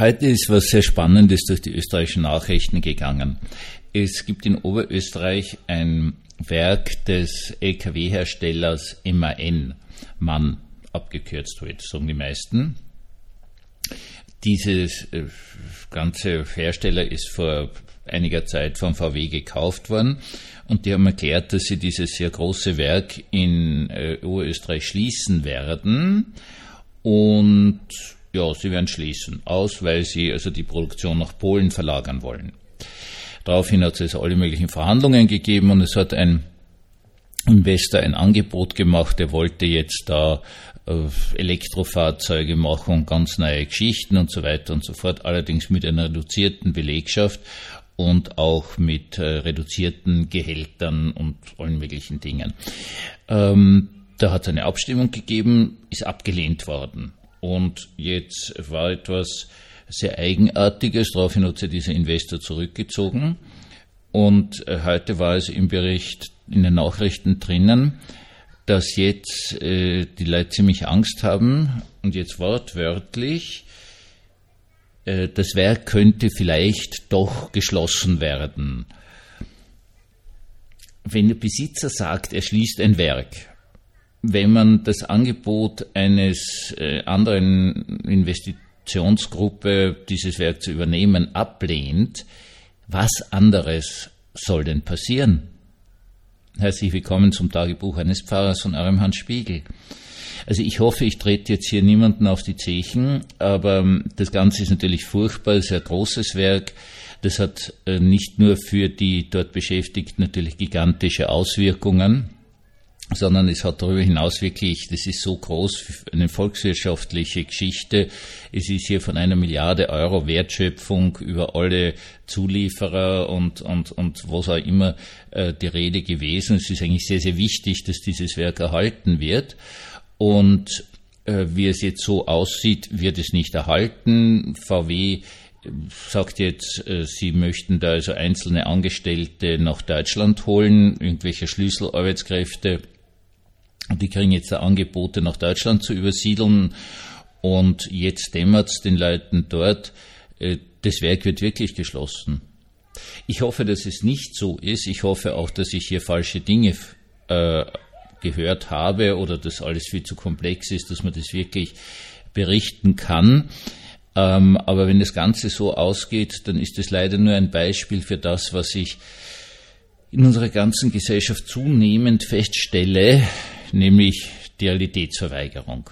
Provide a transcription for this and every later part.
Heute ist was sehr Spannendes durch die österreichischen Nachrichten gegangen. Es gibt in Oberösterreich ein Werk des LKW-Herstellers MAN abgekürzt wird, sagen die meisten. Dieses ganze Hersteller ist vor einiger Zeit von VW gekauft worden und die haben erklärt, dass sie dieses sehr große Werk in Oberösterreich schließen werden und ja, sie werden schließen weil sie also die Produktion nach Polen verlagern wollen. Daraufhin hat es alle möglichen Verhandlungen gegeben und es hat ein Investor ein Angebot gemacht, der wollte jetzt da Elektrofahrzeuge machen und ganz neue Geschichten und so weiter und so fort, allerdings mit einer reduzierten Belegschaft und auch mit reduzierten Gehältern und allen möglichen Dingen. Da hat es eine Abstimmung gegeben, ist abgelehnt worden. Und jetzt war etwas sehr Eigenartiges, daraufhin hat sich dieser Investor zurückgezogen. Und heute war es im Bericht, in den Nachrichten drinnen, dass jetzt die Leute ziemlich Angst haben und jetzt wortwörtlich, das Werk könnte vielleicht doch geschlossen werden. Wenn der Besitzer sagt, er schließt ein Werk, wenn man das Angebot eines anderen Investitionsgruppe, dieses Werk zu übernehmen, ablehnt, was anderes soll denn passieren? Herzlich willkommen zum Tagebuch eines Pfarrers von eurem Hans Spiegel. Also ich hoffe, ich trete jetzt hier niemanden auf die Zechen, aber das Ganze ist natürlich furchtbar, es ist ein großes Werk. Das hat nicht nur für die dort Beschäftigten natürlich gigantische Auswirkungen, sondern es hat darüber hinaus wirklich, das ist so groß, eine volkswirtschaftliche Geschichte. Es ist hier von 1 Milliarde Euro Wertschöpfung über alle Zulieferer und was auch immer die Rede gewesen. Es ist eigentlich sehr, sehr wichtig, dass dieses Werk erhalten wird. Und wie es jetzt so aussieht, wird es nicht erhalten. VW sagt jetzt, sie möchten da also einzelne Angestellte nach Deutschland holen, irgendwelche Schlüsselarbeitskräfte. Die kriegen jetzt Angebote, nach Deutschland zu übersiedeln. Und jetzt dämmert es den Leuten dort, das Werk wird wirklich geschlossen. Ich hoffe, dass es nicht so ist. Ich hoffe auch, dass ich hier falsche Dinge gehört habe oder dass alles viel zu komplex ist, dass man das wirklich berichten kann. Aber wenn das Ganze so ausgeht, dann ist es leider nur ein Beispiel für das, was ich in unserer ganzen Gesellschaft zunehmend feststelle, nämlich die Realitätsverweigerung.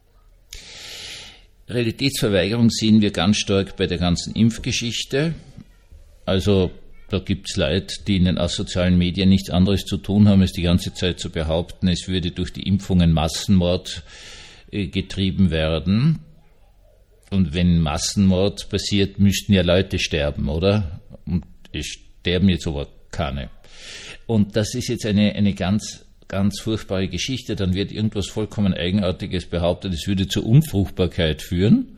Realitätsverweigerung sehen wir ganz stark bei der ganzen Impfgeschichte. Also da gibt es Leute, die in den sozialen Medien nichts anderes zu tun haben, als die ganze Zeit zu behaupten, es würde durch die Impfungen Massenmord getrieben werden. Und wenn Massenmord passiert, müssten ja Leute sterben, oder? Und es sterben jetzt aber keine. Und das ist jetzt eine ganz, ganz furchtbare Geschichte. Dann wird irgendwas vollkommen Eigenartiges behauptet, es würde zur Unfruchtbarkeit führen,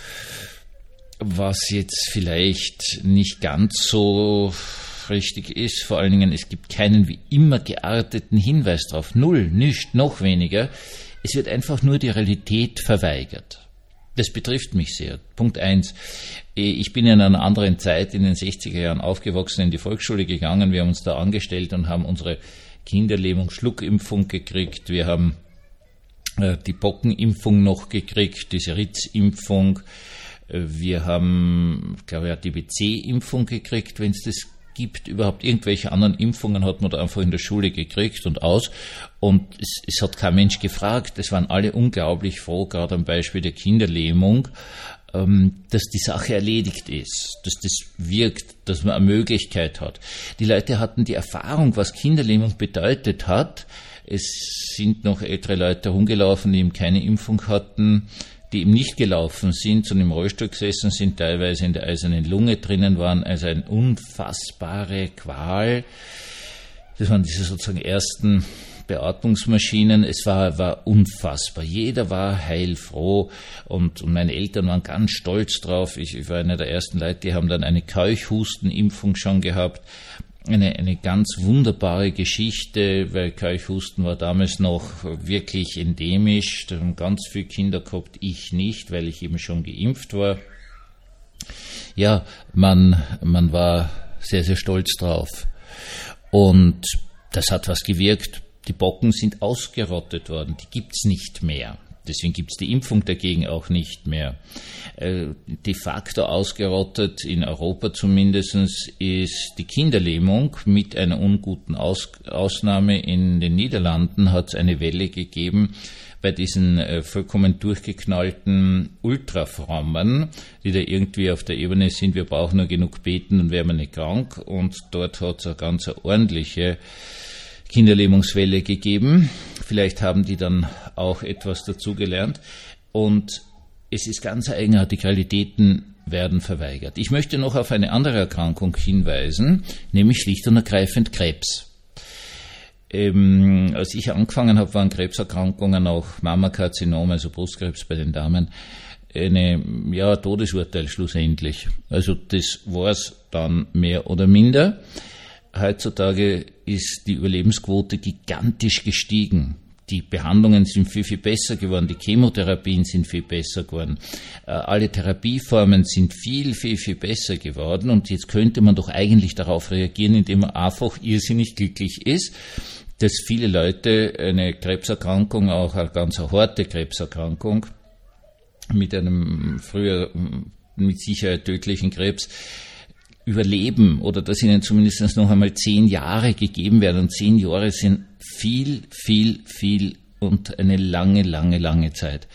was jetzt vielleicht nicht ganz so richtig ist. Vor allen Dingen, es gibt keinen wie immer gearteten Hinweis darauf. Null, nichts, noch weniger. Es wird einfach nur die Realität verweigert. Das betrifft mich sehr. Punkt 1. Ich bin in einer anderen Zeit, in den 60er Jahren aufgewachsen, in die Volksschule gegangen. Wir haben uns da angestellt und haben unsere Kinderlähmung-Schluckimpfung gekriegt. Wir haben die Pockenimpfung noch gekriegt, diese Ritzimpfung. Wir haben, glaube ich, die BC-Impfung gekriegt, wenn es das gibt. Überhaupt irgendwelche anderen Impfungen hat man da einfach in der Schule gekriegt und aus. Und es hat kein Mensch gefragt. Es waren alle unglaublich froh, gerade am Beispiel der Kinderlähmung, dass die Sache erledigt ist, dass das wirkt, dass man eine Möglichkeit hat. Die Leute hatten die Erfahrung, was Kinderlähmung bedeutet hat. Es sind noch ältere Leute rumgelaufen, die eben keine Impfung hatten, die eben nicht gelaufen sind, sondern im Rollstuhl gesessen sind, teilweise in der eisernen Lunge drinnen waren, also eine unfassbare Qual. Das waren diese sozusagen ersten Beatmungsmaschinen. Es war unfassbar. Jeder war heilfroh und meine Eltern waren ganz stolz drauf. Ich war einer der ersten Leute, die haben dann eine Keuchhustenimpfung schon gehabt. Eine ganz wunderbare Geschichte, weil Keuchhusten war damals noch wirklich endemisch. Da haben ganz viele Kinder gehabt, ich nicht, weil ich eben schon geimpft war. ja, man war sehr, sehr stolz drauf. Und das hat was gewirkt. Die Pocken sind ausgerottet worden, die gibt's nicht mehr. Deswegen gibt's die Impfung dagegen auch nicht mehr. De facto ausgerottet, in Europa zumindest, ist die Kinderlähmung mit einer unguten Ausnahme. In den Niederlanden hat es eine Welle gegeben bei diesen vollkommen durchgeknallten Ultrafrommen, die da irgendwie auf der Ebene sind, wir brauchen nur genug beten, dann wären wir nicht krank. Und dort hat es eine ganz ordentliche Kinderlähmungswelle gegeben. Vielleicht haben die dann auch etwas dazugelernt. Und es ist ganz eigenartig, Realitäten werden verweigert. Ich möchte noch auf eine andere Erkrankung hinweisen, nämlich schlicht und ergreifend Krebs. Als ich angefangen habe, waren Krebserkrankungen, auch Mammakarzinom, also Brustkrebs bei den Damen, eine Todesurteil schlussendlich. Also das war es dann mehr oder minder. Heutzutage ist die Überlebensquote gigantisch gestiegen. Die Behandlungen sind viel, viel besser geworden, die Chemotherapien sind viel besser geworden, alle Therapieformen sind viel, viel, viel besser geworden und jetzt könnte man doch eigentlich darauf reagieren, indem man einfach irrsinnig glücklich ist, dass viele Leute eine Krebserkrankung, auch eine ganz harte Krebserkrankung, mit einem früher mit Sicherheit tödlichen Krebs, überleben oder dass ihnen zumindest noch einmal 10 Jahre gegeben werden. Und 10 Jahre sind viel, viel, viel und eine lange, lange, lange Zeit.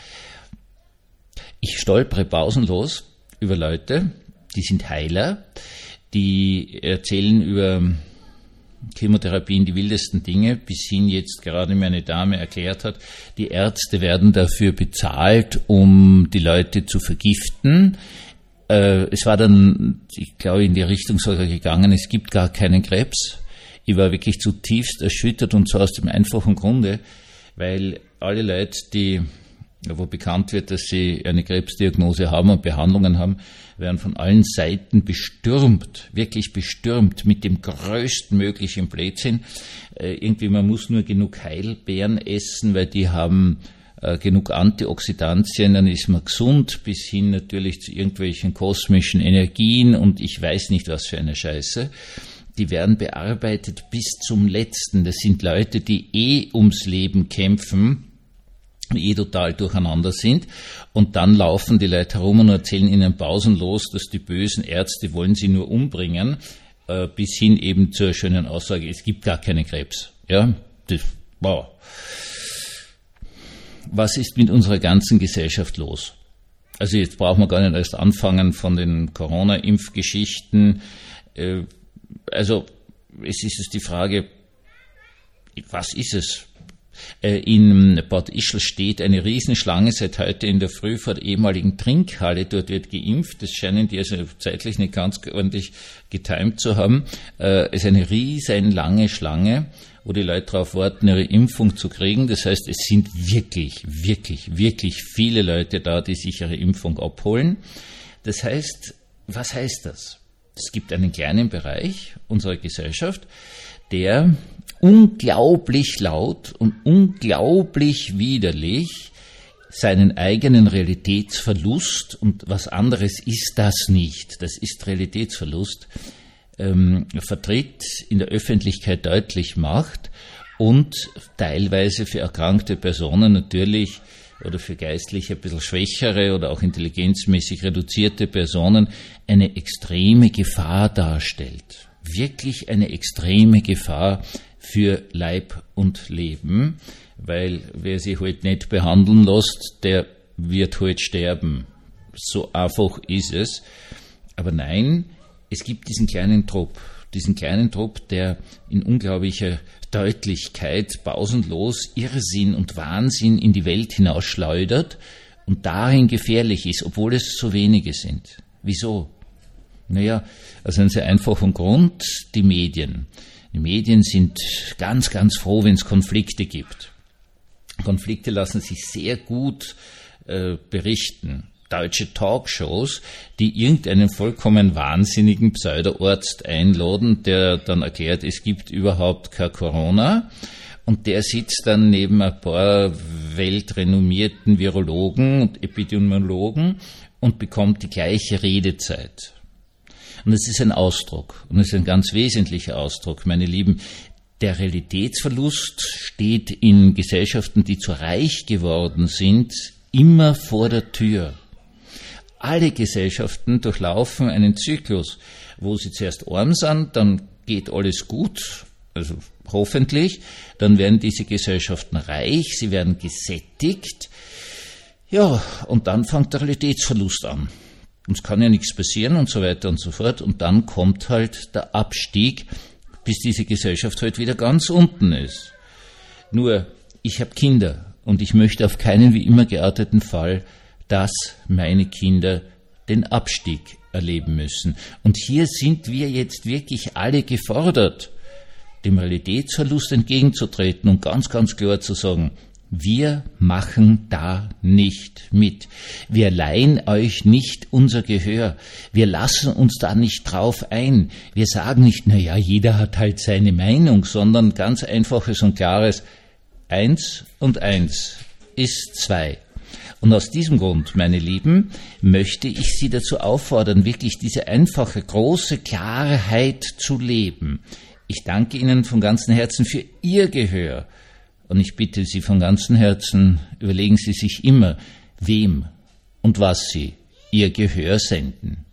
Ich stolpere pausenlos über Leute, die sind Heiler, die erzählen über Chemotherapien die wildesten Dinge, bis hin jetzt gerade mir eine Dame erklärt hat, die Ärzte werden dafür bezahlt, um die Leute zu vergiften. Es war dann, ich glaube, in die Richtung sogar gegangen, es gibt gar keinen Krebs. Ich war wirklich zutiefst erschüttert und zwar aus dem einfachen Grunde, weil alle Leute, wo bekannt wird, dass sie eine Krebsdiagnose haben und Behandlungen haben, werden von allen Seiten bestürmt, wirklich bestürmt mit dem größtmöglichen Blödsinn. Irgendwie, man muss nur genug Heidelbeeren essen, weil die haben genug Antioxidantien, dann ist man gesund, bis hin natürlich zu irgendwelchen kosmischen Energien und ich weiß nicht, was für eine Scheiße. Die werden bearbeitet bis zum Letzten. Das sind Leute, die ums Leben kämpfen, total durcheinander sind und dann laufen die Leute herum und erzählen ihnen pausenlos, dass die bösen Ärzte wollen sie nur umbringen, bis hin eben zur schönen Aussage, es gibt gar keinen Krebs. Ja, wow. Was ist mit unserer ganzen Gesellschaft los? Also jetzt brauchen wir gar nicht erst anfangen von den Corona-Impfgeschichten. Also es ist die Frage, was ist es? In Bad Ischl steht eine Riesenschlange seit heute in der Früh vor der ehemaligen Trinkhalle. Dort wird geimpft. Das scheinen die also zeitlich nicht ganz ordentlich getimt zu haben. Es ist eine riesenlange Schlange, wo die Leute darauf warten, ihre Impfung zu kriegen. Das heißt, es sind wirklich, wirklich, wirklich viele Leute da, die sich ihre Impfung abholen. Das heißt, was heißt das? Es gibt einen kleinen Bereich unserer Gesellschaft, der unglaublich laut und unglaublich widerlich seinen eigenen Realitätsverlust, und was anderes ist das nicht, das ist Realitätsverlust, vertritt, in der Öffentlichkeit deutlich macht und teilweise für erkrankte Personen natürlich oder für geistlich ein bisschen schwächere oder auch intelligenzmäßig reduzierte Personen eine extreme Gefahr darstellt. Wirklich eine extreme Gefahr für Leib und Leben, weil wer sich halt nicht behandeln lässt, der wird halt sterben. So einfach ist es. Aber nein, es gibt diesen kleinen Trupp, der in unglaublicher Deutlichkeit pausenlos Irrsinn und Wahnsinn in die Welt hinausschleudert und darin gefährlich ist, obwohl es so wenige sind. Wieso? Naja, aus einem sehr einfachen Grund, die Medien. Die Medien sind ganz, ganz froh, wenn es Konflikte gibt. Konflikte lassen sich sehr gut berichten. Deutsche Talkshows, die irgendeinen vollkommen wahnsinnigen Pseudo-Arzt einladen, der dann erklärt, es gibt überhaupt kein Corona, und der sitzt dann neben ein paar weltrenommierten Virologen und Epidemiologen und bekommt die gleiche Redezeit. Und es ist ein Ausdruck, und es ist ein ganz wesentlicher Ausdruck, meine Lieben. Der Realitätsverlust steht in Gesellschaften, die zu reich geworden sind, immer vor der Tür. Alle Gesellschaften durchlaufen einen Zyklus, wo sie zuerst arm sind, dann geht alles gut, also hoffentlich, dann werden diese Gesellschaften reich, sie werden gesättigt, ja, und dann fängt der Realitätsverlust an. Uns kann ja nichts passieren und so weiter und so fort, und dann kommt halt der Abstieg, bis diese Gesellschaft halt wieder ganz unten ist. Nur, ich habe Kinder und ich möchte auf keinen wie immer gearteten Fall, dass meine Kinder den Abstieg erleben müssen. Und hier sind wir jetzt wirklich alle gefordert, dem Realitätsverlust entgegenzutreten und ganz, ganz klar zu sagen, wir machen da nicht mit. Wir leihen euch nicht unser Gehör. Wir lassen uns da nicht drauf ein. Wir sagen nicht, naja, jeder hat halt seine Meinung, sondern ganz einfaches und klares, 1 und 1 ist 2. Und aus diesem Grund, meine Lieben, möchte ich Sie dazu auffordern, wirklich diese einfache, große Klarheit zu leben. Ich danke Ihnen von ganzem Herzen für Ihr Gehör. Und ich bitte Sie von ganzem Herzen, überlegen Sie sich immer, wem und was Sie Ihr Gehör senden.